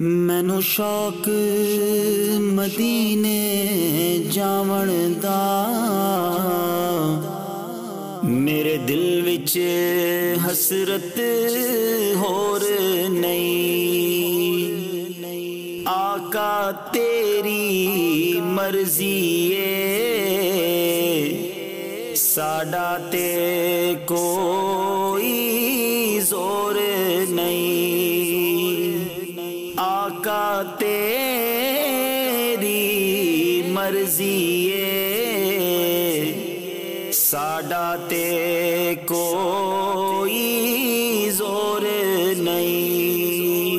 مینوں شوق مدینے جاون دا، میرے دل وچ حسرت ہور نہیں۔ آقا تیری مرضی ہے، ساڈا تے کوئی زور نہیں۔ آقا تیری مرضی ہے، ساڈا تے کوئی زور نہیں۔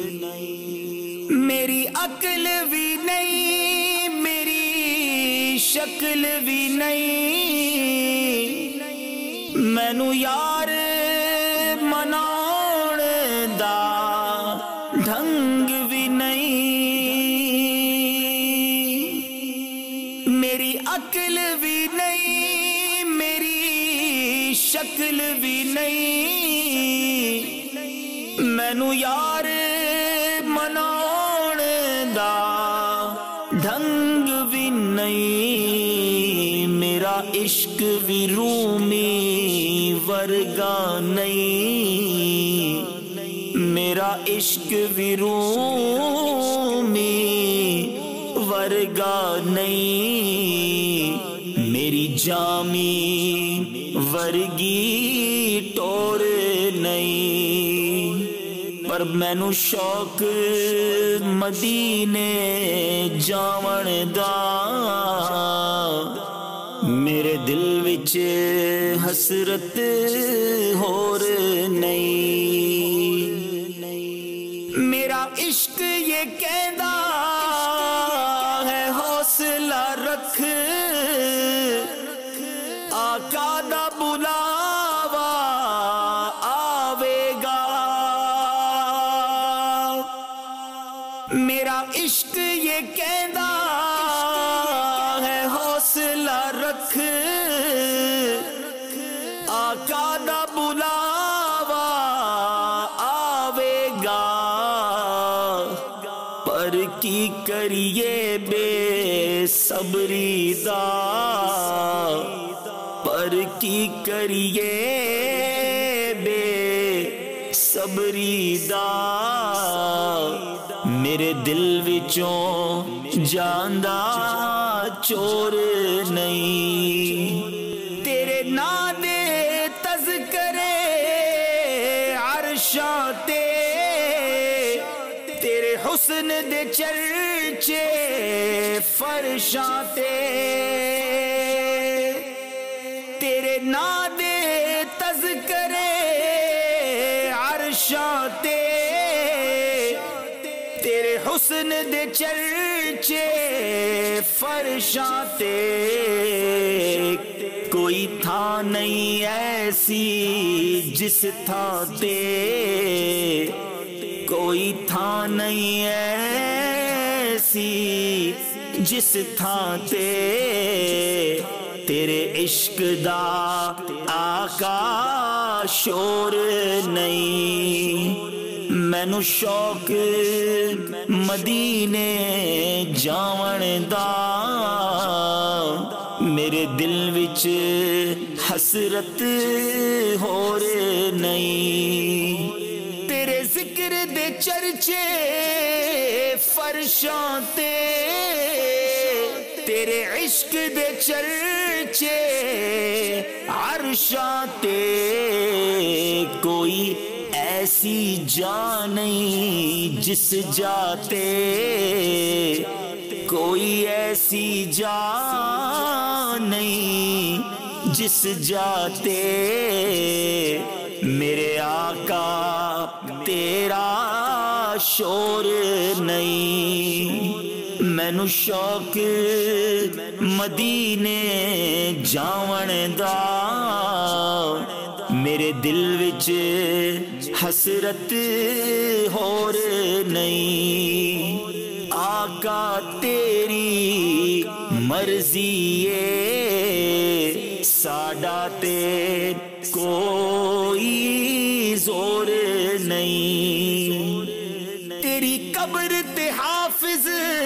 میری عقل بھی نہیں، میری شکل بھی نہیں، مینوں یار مناؤن دا ڈھنگ بھی نہیں۔ میری عقل بھی نہیں، میری شکل بھی نہیں، مینوں یار مناؤن دا ڈھنگ بھی نہیں۔ میرا عشق بھی رومی ورگا نہیں، میرا عشق بھی رومی ورگا نہیں۔ میری جامی ورگی ٹور نہیں، پر مینوں شوق مدینے جاون دا، میرے دل وچ حسرت ہور نہیں۔ میرا عشق یہ کہندا ہے حوصلہ رکھ، آقا دا بلاوا آوے گا۔ میرا عشق یہ کہندا ہے حوصلہ رکھ، آقا دا بلاوا آوے گا۔ پر کی کریے بے صبری دا، پر کی کریے بے صبری دا، میرے دل وچوں جاندا چور نہیں۔ تیرے ناں دے تذکرے عرشاں تے، تیرے حسن دے چرچے فرشاں تے، تیرے ناں دے تذکرے عرشاں تے، تیرے حسن دے چرچے فرشاں تے۔ کوئی تھاں نہیں ایسی جس تھاں تے، کوئی تھاں نہیں ایسی جس تھاں تے، تیرے عشق دا آقا شور نہیں۔ مینوں شوق مدینے جاون دا، میرے دل وچ حسرت ہور نہیں۔ تیرے ذکر دے چرچے فرشاں تے، تیرے عشق دے چرچے عرشاں تے، کوئی ایسی جا نہیں جس جاتے، کوئی ایسی جا نہیں جس جاتے، میرے آقا تیرا شور نہیں۔ مینوں شوق مدینے جاون دا، میرے دل وچ حسرت ہور نہیں۔ آقا تیری مرضی ہے، ساڈا تے کوئی زور نہیں۔ تیری قبر تے حافظ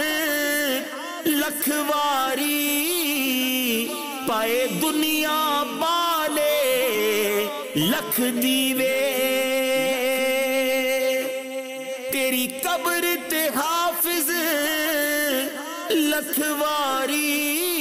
لکھواری پائے دنیا بالے لکھ دیوے تیری قبر تے حافظ لکھواری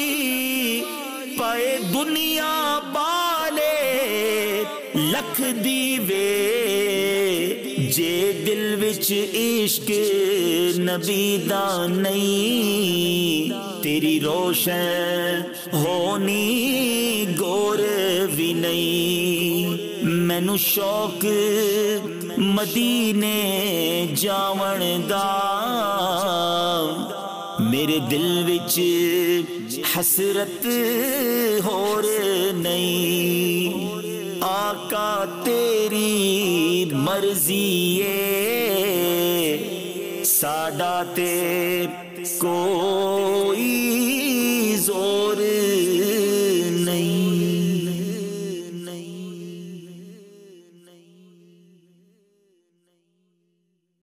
پائے دنیا بالے لکھ دیوے جے دل وچ عشق نبی دا نہیں تیری روشن ہونی گور بھی نہیں مینوں شوق مدینے جاون دا میرے دل وچ حسرت ہور نہیں آقا تیری مرضی ہے ساڈا تے کو